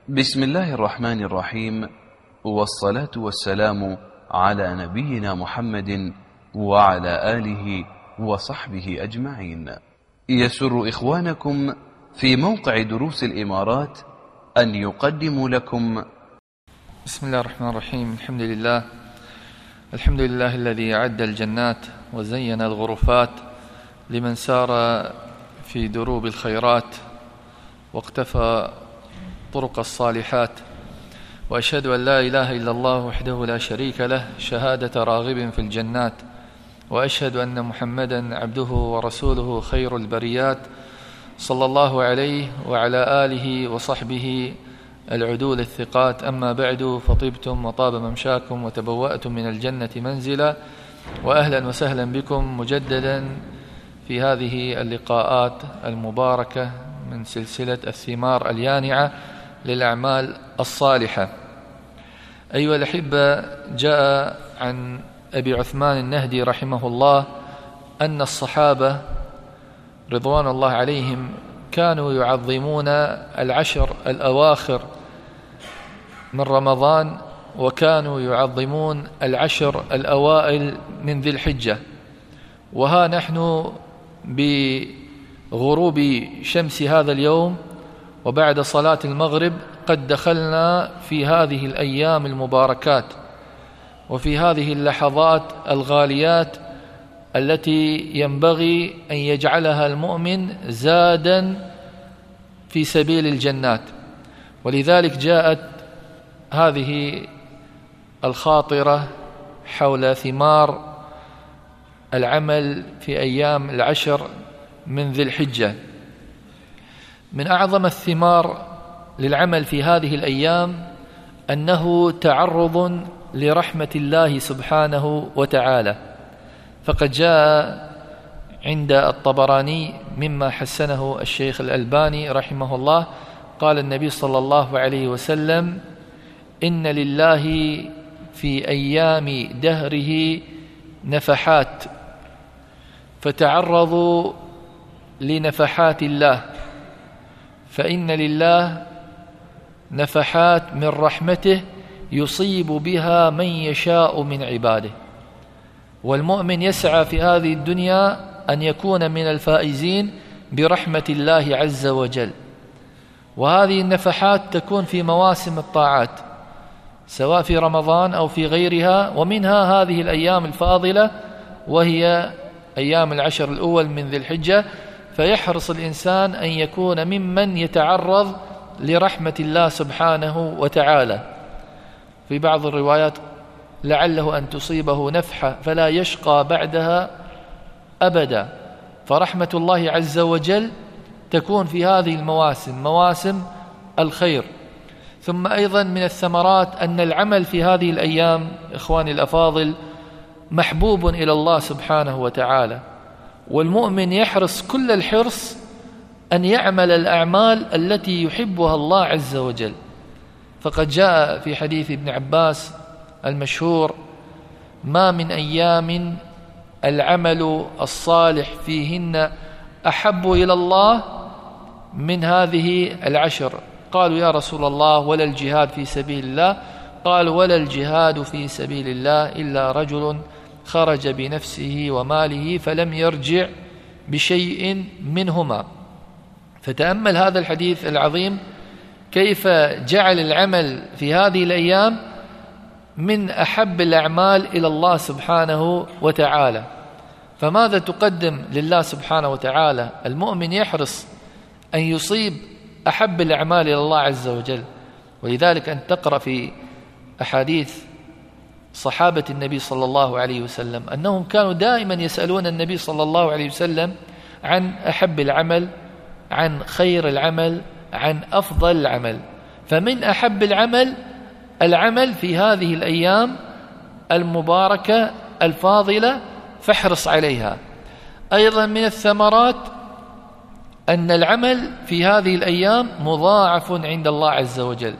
بسم الله الرحمن الرحيم، والصلاة والسلام على نبينا محمد وعلى آله وصحبه أجمعين. يسر إخوانكم في موقع دروس الإمارات أن يقدموا لكم بسم الله الرحمن الرحيم. الحمد لله الذي أعد الجنات وزين الغرفات لمن سار في دروب الخيرات واقتفى طرق الصالحات، وأشهد أن لا إله إلا الله وحده لا شريك له شهادة راغب في الجنات، وأشهد أن محمدا عبده ورسوله خير البريات صلى الله عليه وعلى آله وصحبه العدول الثقات. أما بعد، فطبتم وطاب ممشاكم وتبوأتم من الجنة منزلا، وأهلا وسهلا بكم مجددا في هذه اللقاءات المباركة من سلسلة الثمار اليانعة للأعمال الصالحة. أيها الأحبة، جاء عن أبي عثمان النهدي رحمه الله أن الصحابة رضوان الله عليهم كانوا يعظمون العشر الأواخر من رمضان، وكانوا يعظمون العشر الأوائل من ذي الحجة. وها نحن بغروب شمس هذا اليوم وبعد صلاة المغرب قد دخلنا في هذه الأيام المباركات وفي هذه اللحظات الغاليات التي ينبغي أن يجعلها المؤمن زادا في سبيل الجنات. ولذلك جاءت هذه الخاطرة حول ثمار العمل في أيام العشر من ذي الحجة. من أعظم الثمار للعمل في هذه الأيام أنه تعرض لرحمة الله سبحانه وتعالى، فقد جاء عند الطبراني مما حسنه الشيخ الألباني رحمه الله قال النبي صلى الله عليه وسلم: إن لله في أيام دهره نفحات، فتعرضوا لنفحات الله، فإن لله نفحات من رحمته يصيب بها من يشاء من عباده. والمؤمن يسعى في هذه الدنيا أن يكون من الفائزين برحمة الله عز وجل. وهذه النفحات تكون في مواسم الطاعات سواء في رمضان أو في غيرها، ومنها هذه الأيام الفاضلة وهي أيام العشر الأول من ذي الحجة. فيحرص الإنسان أن يكون ممن يتعرض لرحمة الله سبحانه وتعالى. في بعض الروايات لعله أن تصيبه نفحة فلا يشقى بعدها أبدا. فرحمة الله عز وجل تكون في هذه المواسم، مواسم الخير. ثم أيضا من الثمرات أن العمل في هذه الأيام إخواني الأفاضل محبوب إلى الله سبحانه وتعالى، والمؤمن يحرص كل الحرص أن يعمل الأعمال التي يحبها الله عز وجل. فقد جاء في حديث ابن عباس المشهور: ما من أيام العمل الصالح فيهن أحب إلى الله من هذه العشر. قالوا: يا رسول الله، ولا الجهاد في سبيل الله؟ قال: ولا الجهاد في سبيل الله إلا رجل خرج بنفسه وماله فلم يرجع بشيء منهما. فتأمل هذا الحديث العظيم كيف جعل العمل في هذه الأيام من أحب الأعمال إلى الله سبحانه وتعالى. فماذا تقدم لله سبحانه وتعالى؟ المؤمن يحرص أن يصيب أحب الأعمال إلى الله عز وجل. ولذلك أن تقرأ في أحاديث صحابة النبي صلى الله عليه وسلم أنهم كانوا دائما يسألون النبي صلى الله عليه وسلم عن أحب العمل، عن خير العمل، عن أفضل العمل. فمن أحب العمل في هذه الأيام المباركة الفاضلة، فاحرص عليها. أيضا من الثمرات أن العمل في هذه الأيام مضاعف عند الله عز وجل،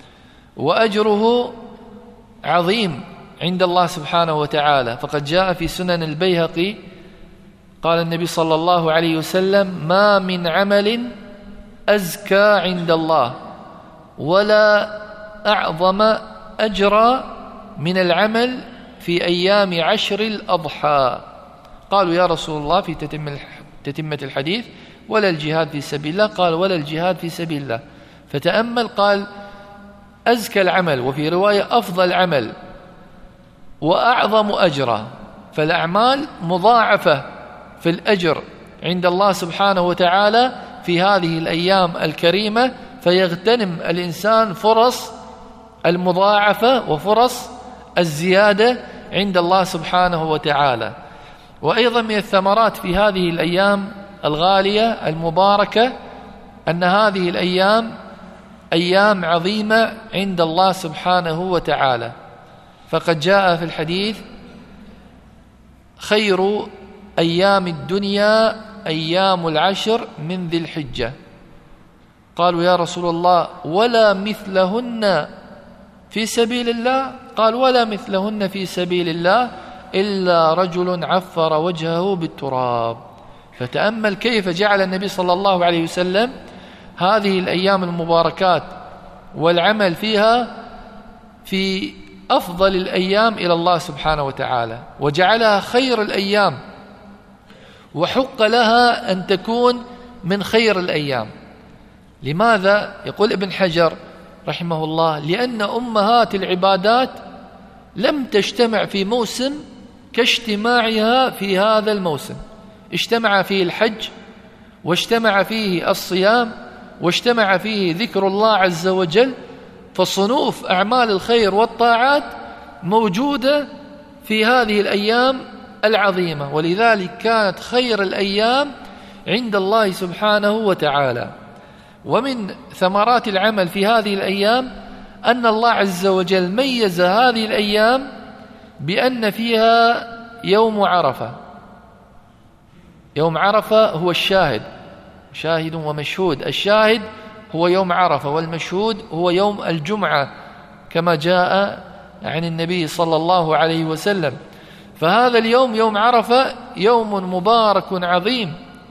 وأجره عظيم عند الله سبحانه وتعالى. فقد جاء في سنن البيهقي قال النبي صلى الله عليه وسلم: ما من عمل أزكى عند الله ولا أعظم أجرا من العمل في أيام 10 الأضحى. قالوا يا رسول الله في تتمة الحديث ولا الجهاد في سبيل الله؟ قال ولا الجهاد في سبيل الله. فتأمل، قال أزكى العمل، وفي رواية أفضل عمل وأعظم أجرا. فالأعمال مضاعفة في الأجر عند الله سبحانه وتعالى في هذه الأيام الكريمة، فيغتنم الإنسان فرص المضاعفة وفرص الزيادة عند الله سبحانه وتعالى. وأيضا من الثمرات في هذه الأيام الغالية المباركة أن هذه الأيام أيام عظيمة عند الله سبحانه وتعالى. فقد جاء في الحديث خير أيام الدنيا أيام 10 من ذي الحجة. قالوا يا رسول الله ولا مثلهن في سبيل الله؟ قال ولا مثلهن في سبيل الله إلا رجل عفر وجهه بالتراب. فتأمل كيف جعل النبي صلى الله عليه وسلم هذه الأيام المباركات والعمل فيها في أفضل الأيام إلى الله سبحانه وتعالى، وجعلها خير الأيام، وحق لها أن تكون من خير الأيام. لماذا؟ يقول ابن حجر رحمه الله لأن أمهات العبادات لم تجتمع في موسم كاجتماعها في هذا الموسم. اجتمع فيه الحج، واجتمع فيه الصيام، واجتمع فيه ذكر الله عز وجل. فصنوف أعمال الخير والطاعات موجودة في هذه الأيام العظيمة، ولذلك كانت خير الأيام عند الله سبحانه وتعالى. ومن ثمرات العمل في هذه الأيام أن الله عز وجل ميز هذه الأيام بأن فيها يوم عرفة. يوم عرفة هو الشاهد، شاهد ومشهود. الشاهد هو يوم عرفة، والمشهود هو يوم الجمعة كما جاء عن النبي صلى الله عليه وسلم. فهذا اليوم يوم عرفة يوم مبارك عظيم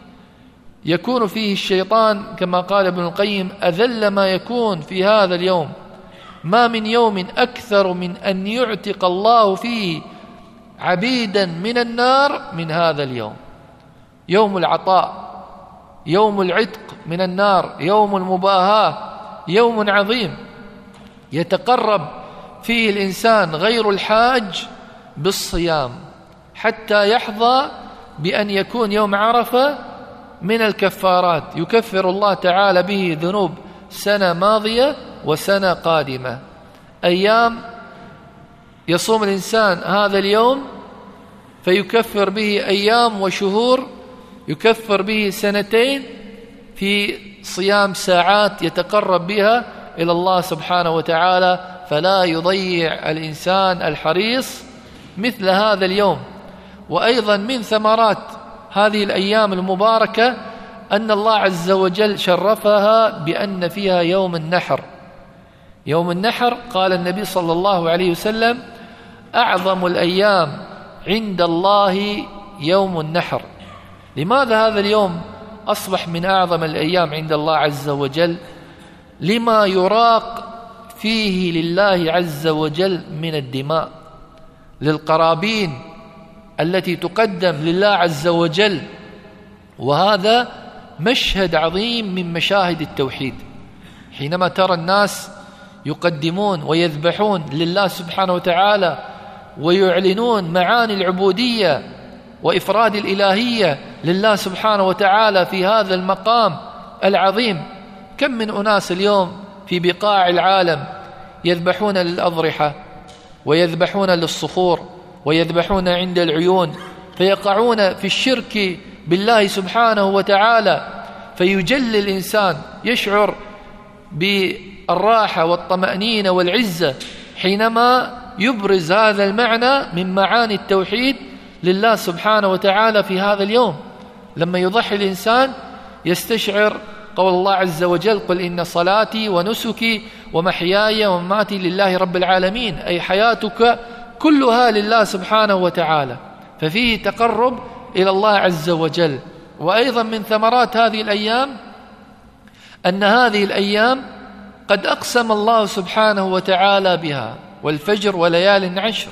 يكون فيه الشيطان كما قال ابن القيم أذل ما يكون في هذا اليوم. ما من يوم أكثر من أن يعتق الله فيه عبيدا من النار من هذا اليوم. يوم العطاء، يوم العتق من النار، يوم المباهاة، يوم عظيم يتقرب فيه الإنسان غير الحاج بالصيام حتى يحظى بأن يكون يوم عرفة من الكفارات، يكفر الله تعالى به ذنوب سنة ماضية وسنة قادمة. أيام يصوم الإنسان هذا اليوم فيكفر به أيام وشهور، يكفر به سنتين في صيام ساعات يتقرب بها إلى الله سبحانه وتعالى. فلا يضيع الإنسان الحريص مثل هذا اليوم. وأيضا من ثمرات هذه الأيام المباركة أن الله عز وجل شرفها بأن فيها يوم النحر. يوم النحر قال النبي صلى الله عليه وسلم أعظم الأيام عند الله يوم النحر. لماذا هذا اليوم أصبح من أعظم الأيام عند الله عز وجل؟ لما يراق فيه لله عز وجل من الدماء، للقرابين التي تقدم لله عز وجل. وهذا مشهد عظيم من مشاهد التوحيد، حينما ترى الناس يقدمون ويذبحون لله سبحانه وتعالى ويعلنون معاني العبودية وإفراد الإلهية لله سبحانه وتعالى في هذا المقام العظيم. كم من أناس اليوم في بقاع العالم يذبحون للأضرحة ويذبحون للصخور ويذبحون عند العيون، فيقعون في الشرك بالله سبحانه وتعالى. فيجل الإنسان، يشعر بالراحة والطمأنينة والعزة حينما يبرز هذا المعنى من معاني التوحيد لله سبحانه وتعالى في هذا اليوم. لما يضحي الإنسان يستشعر قول الله عز وجل قل إن صلاتي ونسكي ومحياي ومماتي لله رب العالمين، أي حياتك كلها لله سبحانه وتعالى. ففيه تقرب إلى الله عز وجل. وأيضا من ثمرات هذه الأيام أن هذه الأيام قد أقسم الله سبحانه وتعالى بها، والفجر وليال عشر.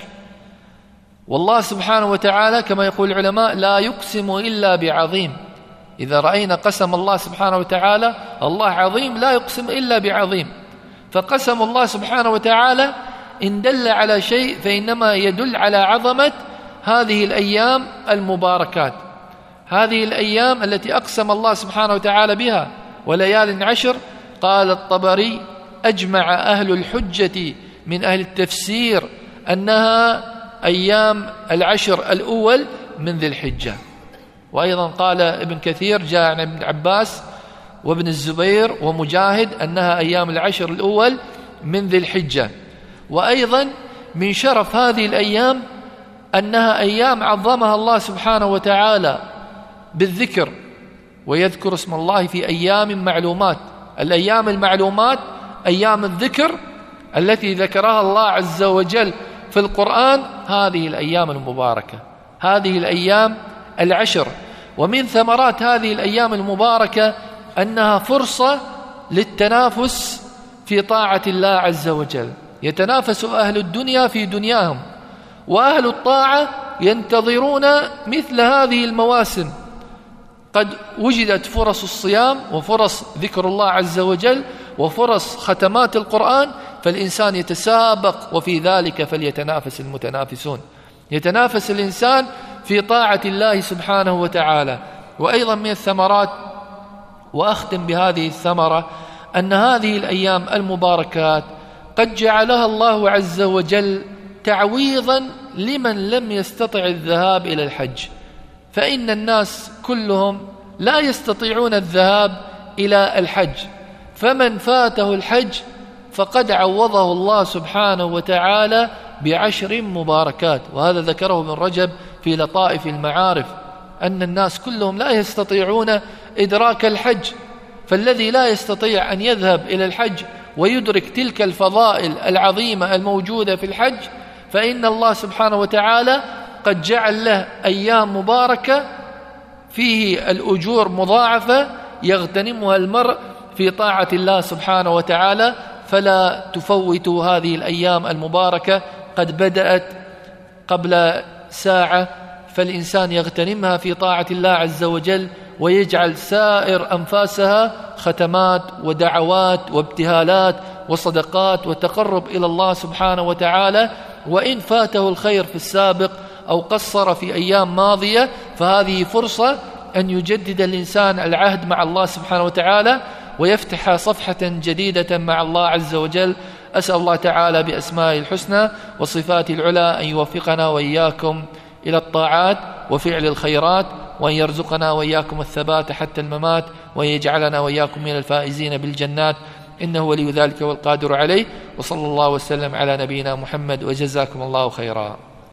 والله سبحانه وتعالى كما يقول العلماء لا يقسم إلا بعظيم. إذا رأينا قسم الله سبحانه وتعالى، الله عظيم لا يقسم إلا بعظيم. فقسم الله سبحانه وتعالى إن دل على شيء فإنما يدل على عظمة هذه الأيام المباركات، هذه الأيام التي أقسم الله سبحانه وتعالى بها وليال عشر. قال الطبري أجمع أهل الحجة من أهل التفسير أنها أيام العشر الأول من ذي الحجة. وأيضا قال ابن كثير جاء عن ابن عباس وابن الزبير ومجاهد أنها أيام العشر الأول من ذي الحجة. وأيضا من شرف هذه الأيام أنها أيام عظمها الله سبحانه وتعالى بالذكر، ويذكر اسم الله في أيام معلومات. الأيام المعلومات أيام الذكر التي ذكرها الله عز وجل في القرآن، هذه الأيام المباركة، هذه الأيام العشر. ومن ثمرات هذه الأيام المباركة أنها فرصة للتنافس في طاعة الله عز وجل. يتنافس أهل الدنيا في دنياهم، وأهل الطاعة ينتظرون مثل هذه المواسم. قد وجدت فرص الصيام وفرص ذكر الله عز وجل وفرص ختمات القرآن، فالإنسان يتسابق وفي ذلك فليتنافس المتنافسون. يتنافس الإنسان في طاعة الله سبحانه وتعالى. وأيضا من الثمرات، وأختم بهذه الثمرة، أن هذه الأيام المباركات قد جعلها الله عز وجل تعويضا لمن لم يستطع الذهاب إلى الحج. فإن الناس كلهم لا يستطيعون الذهاب إلى الحج، فمن فاته الحج فقد عوضه الله سبحانه وتعالى بعشر مباركات. وهذا ذكره ابن رجب في لطائف المعارف، أن الناس كلهم لا يستطيعون إدراك الحج، فالذي لا يستطيع أن يذهب إلى الحج ويدرك تلك الفضائل العظيمة الموجودة في الحج، فإن الله سبحانه وتعالى قد جعل له أيام مباركة فيه الأجور مضاعفة يغتنمها المرء في طاعة الله سبحانه وتعالى. فلا تفوتوا هذه الأيام المباركة، قد بدأت قبل ساعة، فالإنسان يغتنمها في طاعة الله عز وجل ويجعل سائر أنفاسها ختمات ودعوات وابتهالات وصدقات وتقرب إلى الله سبحانه وتعالى. وإن فاته الخير في السابق أو قصر في أيام ماضية، فهذه فرصة أن يجدد الإنسان العهد مع الله سبحانه وتعالى ويفتح صفحة جديدة مع الله عز وجل. أسأل الله تعالى بأسمائه الحسنى وصفاته العلى أن يوفقنا وإياكم إلى الطاعات وفعل الخيرات، وأن يرزقنا وإياكم الثبات حتى الممات، وأن يجعلنا وإياكم من الفائزين بالجنات، إنه ولي ذلك والقادر عليه. وصلى الله وسلم على نبينا محمد، وجزاكم الله خيرا.